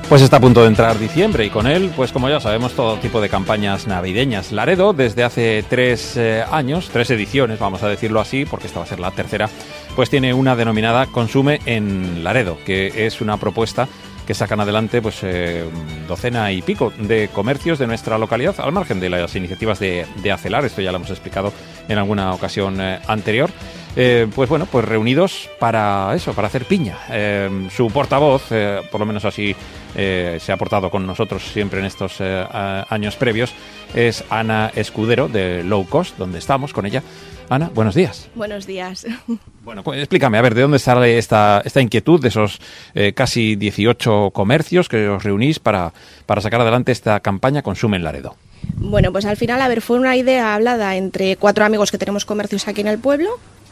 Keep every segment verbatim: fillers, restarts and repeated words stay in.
Pues está a punto de entrar diciembre y con él, pues como ya sabemos, todo tipo de campañas navideñas. Laredo, desde hace tres eh, años, tres ediciones, vamos a decirlo así, porque esta va a ser la tercera, pues tiene una denominada Consume en Laredo, que es una propuesta que sacan adelante pues eh, docena y pico de comercios de nuestra localidad, al margen de las iniciativas de, de Acelar. Esto ya lo hemos explicado en alguna ocasión eh, anterior. Eh, pues bueno, pues reunidos para eso, para hacer piña. Eh, su portavoz, eh, por lo menos así eh, se ha portado con nosotros siempre en estos eh, años previos, es Ana Escudero de Low Cost, donde estamos con ella. Ana, buenos días. Buenos días. Bueno, pues explícame, a ver, ¿de dónde sale esta, esta inquietud de esos eh, casi dieciocho comercios que os reunís para, para sacar adelante esta campaña Consume en Laredo? Bueno, pues al final, a ver, fue una idea hablada entre cuatro amigos que tenemos comercios aquí en el pueblo.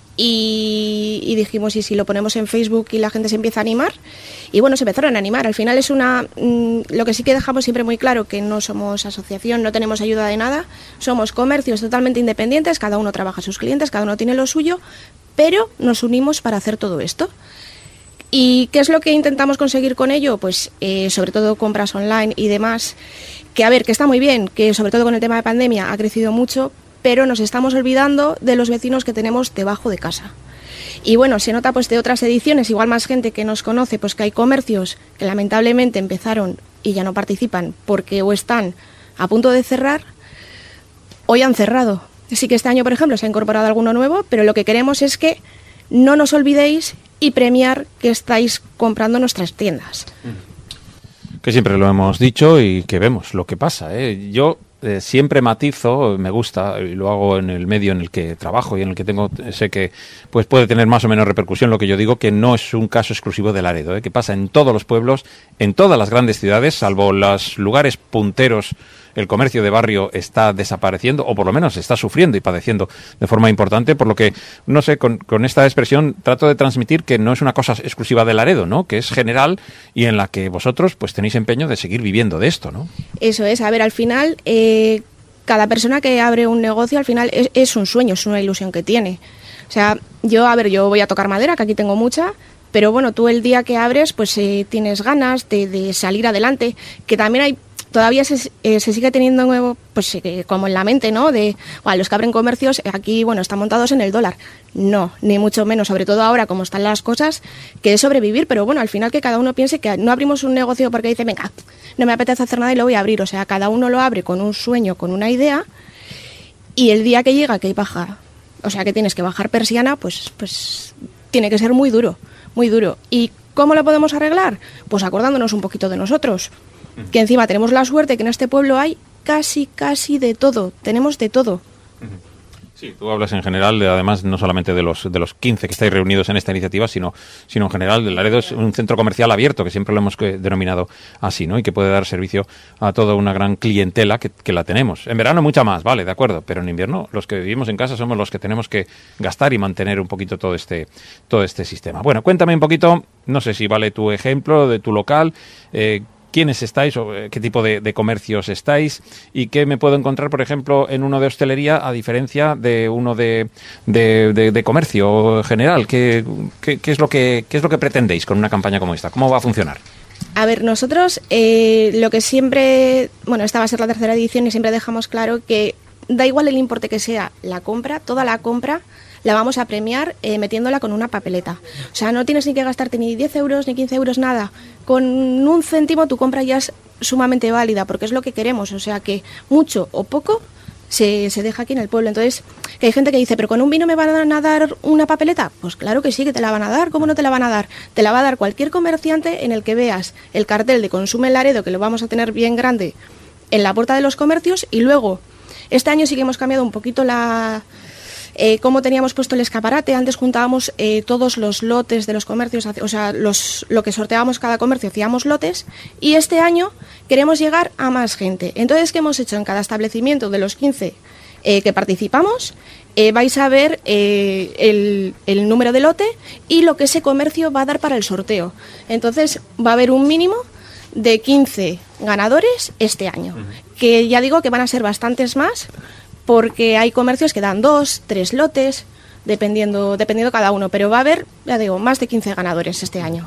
Y, y dijimos, ¿y si lo ponemos en Facebook y la gente se empieza a animar? Y bueno, se empezaron a animar. Al final es una... Mmm, lo que sí que dejamos siempre muy claro, que no somos asociación, no tenemos ayuda de nada, somos comercios totalmente independientes, cada uno trabaja a sus clientes, cada uno tiene lo suyo, pero nos unimos para hacer todo esto. ¿Y qué es lo que intentamos conseguir con ello? Pues eh, sobre todo compras online y demás, que a ver, que está muy bien, que sobre todo con el tema de pandemia ha crecido mucho, pero nos estamos olvidando de los vecinos que tenemos debajo de casa. Y bueno, se nota pues de otras ediciones, igual más gente que nos conoce, pues que hay comercios que lamentablemente empezaron y ya no participan porque o están a punto de cerrar o ya han cerrado. Sí que este año, por ejemplo, se ha incorporado alguno nuevo, pero lo que queremos es que no nos olvidéis y premiar que estáis comprando nuestras tiendas. Que siempre lo hemos dicho y que vemos lo que pasa, ¿eh? Yo eh, siempre matizo, me gusta, y lo hago en el medio en el que trabajo y en el que tengo, sé que pues puede tener más o menos repercusión lo que yo digo, que no es un caso exclusivo de Laredo, ¿eh? Que pasa en todos los pueblos, en todas las grandes ciudades, salvo los lugares punteros. El comercio de barrio está desapareciendo, o por lo menos está sufriendo y padeciendo de forma importante, por lo que, no sé, con, con esta expresión trato de transmitir que no es una cosa exclusiva de Laredo, ¿no? Que es general y en la que vosotros pues tenéis empeño de seguir viviendo de esto, ¿no? Eso es, a ver, al final, eh, cada persona que abre un negocio, al final es, es un sueño, es una ilusión que tiene. O sea, yo, a ver, yo voy a tocar madera, que aquí tengo mucha, pero bueno, tú el día que abres, pues eh, tienes ganas de, de salir adelante, que también hay... Todavía se, eh, se sigue teniendo, pues eh, como en la mente, ¿no? De bueno, los que abren comercios, aquí, bueno, están montados en el dólar. No, ni mucho menos, sobre todo ahora, como están las cosas, que es sobrevivir, pero bueno, al final que cada uno piense que no abrimos un negocio porque dice, venga, no me apetece hacer nada y lo voy a abrir. O sea, cada uno lo abre con un sueño, con una idea, y el día que llega, que hay baja, o sea, que tienes que bajar persiana, pues, pues tiene que ser muy duro, muy duro. ¿Y cómo lo podemos arreglar? Pues acordándonos un poquito de nosotros. Que encima tenemos la suerte que en este pueblo hay casi, casi de todo. Tenemos de todo. Sí, tú hablas en general, de, además, no solamente de los de los quince que estáis reunidos en esta iniciativa, sino sino en general. Laredo es un centro comercial abierto, que siempre lo hemos denominado así, ¿no? Y que puede dar servicio a toda una gran clientela que, que la tenemos. En verano mucha más, vale, de acuerdo, pero en invierno los que vivimos en casa somos los que tenemos que gastar y mantener un poquito todo este todo este sistema. Bueno, cuéntame un poquito, no sé si vale tu ejemplo de tu local, eh, ¿quiénes estáis o qué tipo de, de comercios estáis y qué me puedo encontrar, por ejemplo, en uno de hostelería a diferencia de uno de, de, de, de comercio general? ¿Qué, qué, qué, es lo que, ¿Qué es lo que pretendéis con una campaña como esta? ¿Cómo va a funcionar? A ver, nosotros eh, lo que siempre, bueno, esta va a ser la tercera edición y siempre dejamos claro que da igual el importe que sea la compra, toda la compra la vamos a premiar eh, metiéndola con una papeleta. O sea, no tienes ni que gastarte ni diez euros ni quince euros, nada. Con un céntimo tu compra ya es sumamente válida, porque es lo que queremos. O sea, que mucho o poco se, se deja aquí en el pueblo. Entonces, que hay gente que dice, ¿pero con un vino me van a dar una papeleta? Pues claro que sí, que te la van a dar. ¿Cómo no te la van a dar? Te la va a dar cualquier comerciante en el que veas el cartel de Consume en Laredo, que lo vamos a tener bien grande en la puerta de los comercios. Y luego, este año sí que hemos cambiado un poquito la... Eh, cómo teníamos puesto el escaparate. Antes juntábamos eh, todos los lotes de los comercios, o sea, los, lo que sorteábamos cada comercio, hacíamos lotes, y este año queremos llegar a más gente. Entonces, ¿qué hemos hecho en cada establecimiento de los quince eh, que participamos? Eh, vais a ver eh, el, el número de lote y lo que ese comercio va a dar para el sorteo. Entonces, va a haber un mínimo de quince ganadores este año, uh-huh. Que ya digo que van a ser bastantes más, porque hay comercios que dan dos, tres lotes, dependiendo dependiendo cada uno, pero va a haber, ya digo, más de quince ganadores este año.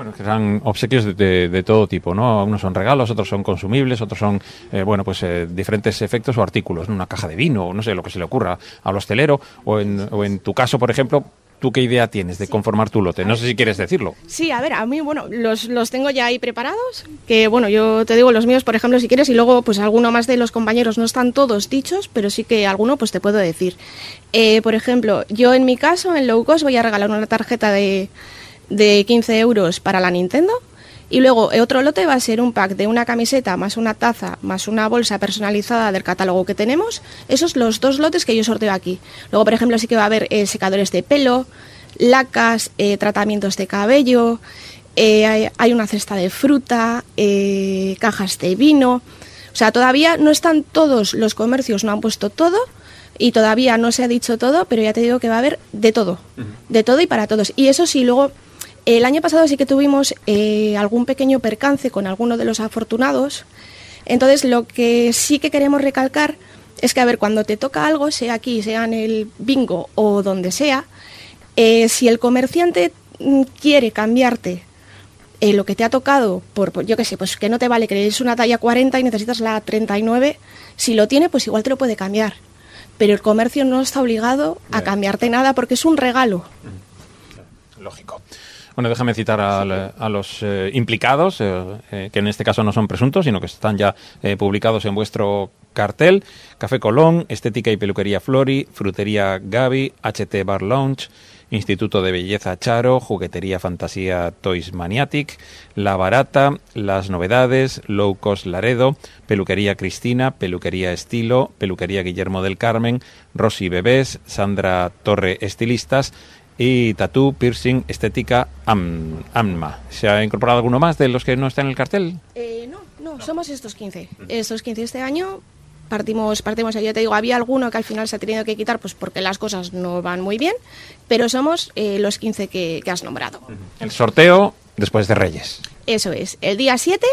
Bueno, que serán obsequios de, de, de todo tipo, ¿no? Unos son regalos, otros son consumibles, otros son, eh, bueno, pues eh, diferentes efectos o artículos, ¿no? Una caja de vino, no sé, lo que se le ocurra al hostelero, o en, o en tu caso, por ejemplo, ¿tú qué idea tienes de conformar tu lote? No sé si quieres decirlo. Sí, a ver, a mí, bueno, los, los tengo ya ahí preparados, que bueno, yo te digo los míos, por ejemplo, si quieres, y luego pues alguno más de los compañeros, no están todos dichos, pero sí que alguno pues te puedo decir. Eh, por ejemplo, yo en mi caso, en Low Cost, voy a regalar una tarjeta de, de quince euros para la Nintendo. Y luego otro lote va a ser un pack de una camiseta más una taza más una bolsa personalizada del catálogo que tenemos. Esos los dos lotes que yo sorteo aquí. Luego, por ejemplo, sí que va a haber eh, secadores de pelo, lacas, eh, tratamientos de cabello, eh, hay, hay una cesta de fruta, eh, cajas de vino. O sea, todavía no están todos los comercios, no han puesto todo y todavía no se ha dicho todo, pero ya te digo que va a haber de todo, de todo y para todos. Y eso sí, luego... El año pasado sí que tuvimos eh, algún pequeño percance con alguno de los afortunados. Entonces, lo que sí que queremos recalcar es que, a ver, cuando te toca algo, sea aquí, sea en el bingo o donde sea, eh, si el comerciante quiere cambiarte eh, lo que te ha tocado, por, por yo qué sé, pues que no te vale, que es una talla cuarenta y necesitas la treinta y nueve, si lo tiene, pues igual te lo puede cambiar. Pero el comercio no está obligado a cambiarte nada porque es un regalo. Lógico. Bueno, déjame citar a, a los eh, implicados, eh, eh, que en este caso no son presuntos, sino que están ya eh, publicados en vuestro cartel. Café Colón, Estética y Peluquería Flori, Frutería Gaby, H T Bar Lounge, Instituto de Belleza Charo, Juguetería Fantasía Toys Maniatic, La Barata, Las Novedades, Low Cost Laredo, Peluquería Cristina, Peluquería Estilo, Peluquería Guillermo del Carmen, Rosy Bebés, Sandra Torre Estilistas, y Tatú, Piercing, Estética, Am, Amma. ¿Se ha incorporado alguno más de los que no están en el cartel? Eh, no, no, no, somos estos quince. Estos quince este año partimos, partimos, ya te digo, había alguno que al final se ha tenido que quitar pues porque las cosas no van muy bien, pero somos eh, los quince que, que has nombrado. El sorteo después de Reyes. Eso es, el día siete,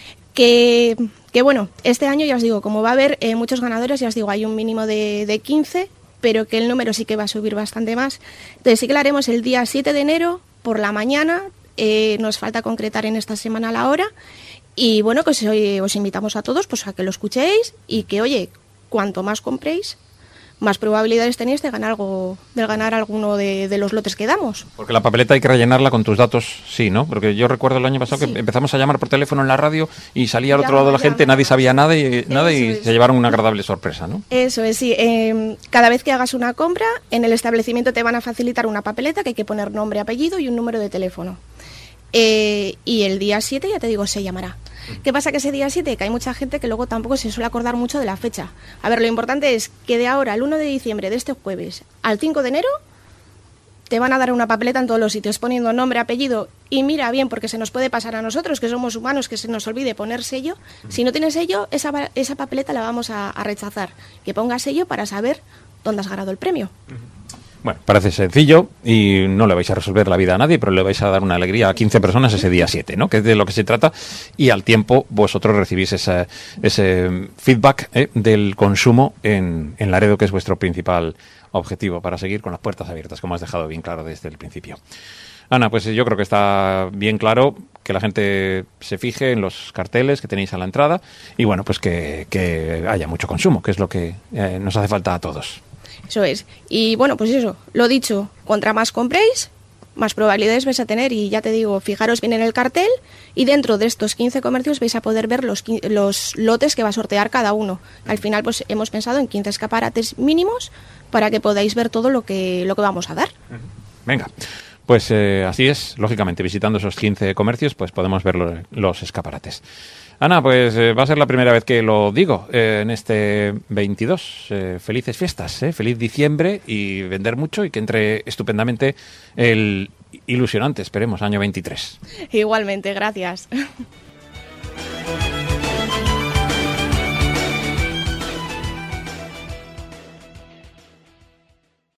que, que bueno, este año ya os digo, como va a haber eh, muchos ganadores, ya os digo, hay un mínimo de, de quince, pero que el número sí que va a subir bastante más. Entonces sí que lo haremos el día siete de enero por la mañana, eh, nos falta concretar en esta semana la hora, y bueno, pues hoy os invitamos a todos pues a que lo escuchéis y que, oye, cuanto más compréis, más probabilidades tenéis de ganar algo, de ganar alguno de, de los lotes que damos. Porque la papeleta hay que rellenarla con tus datos, sí, ¿no? Porque yo recuerdo el año pasado sí. que empezamos a llamar por teléfono en la radio y salía al otro lado de la gente, nadie sabía nada y, nada y se llevaron una agradable sorpresa, ¿no? Eso es, sí. Eh, cada vez que hagas una compra, en el establecimiento te van a facilitar una papeleta que hay que poner nombre, apellido y un número de teléfono. Eh, y el día siete, ya te digo, se llamará. ¿Qué pasa que ese día siete? Que hay mucha gente que luego tampoco se suele acordar mucho de la fecha. A ver, lo importante es que de ahora, el uno de diciembre de este jueves al cinco de enero, te van a dar una papeleta en todos los sitios poniendo nombre, apellido, y mira bien, porque se nos puede pasar a nosotros, que somos humanos, que se nos olvide poner sello. Si no tienes sello, esa, esa papeleta la vamos a, a rechazar. Que ponga sello para saber dónde has ganado el premio. Bueno, parece sencillo y no le vais a resolver la vida a nadie, pero le vais a dar una alegría a quince personas ese día siete, ¿no? Que es de lo que se trata, y al tiempo vosotros recibís esa, ese feedback ¿eh? del consumo en, en Laredo, que es vuestro principal objetivo para seguir con las puertas abiertas, como has dejado bien claro desde el principio. Ana, pues yo creo que está bien claro que la gente se fije en los carteles que tenéis a la entrada y bueno, pues que, que haya mucho consumo, que es lo que eh, nos hace falta a todos. Eso es. Y bueno, pues eso, lo dicho, contra más compréis, más probabilidades vais a tener. Y ya te digo, fijaros bien en el cartel y dentro de estos quince comercios vais a poder ver los, los lotes que va a sortear cada uno. Al final pues hemos pensado en quince escaparates mínimos para que podáis ver todo lo que, lo que vamos a dar. Venga. Pues eh, así es, lógicamente, visitando esos quince comercios pues podemos ver lo, los escaparates. Ana, pues eh, va a ser la primera vez que lo digo eh, en este veintidós. Eh, felices fiestas, eh, feliz diciembre y vender mucho y que entre estupendamente el ilusionante, esperemos, año veintitrés. Igualmente, gracias.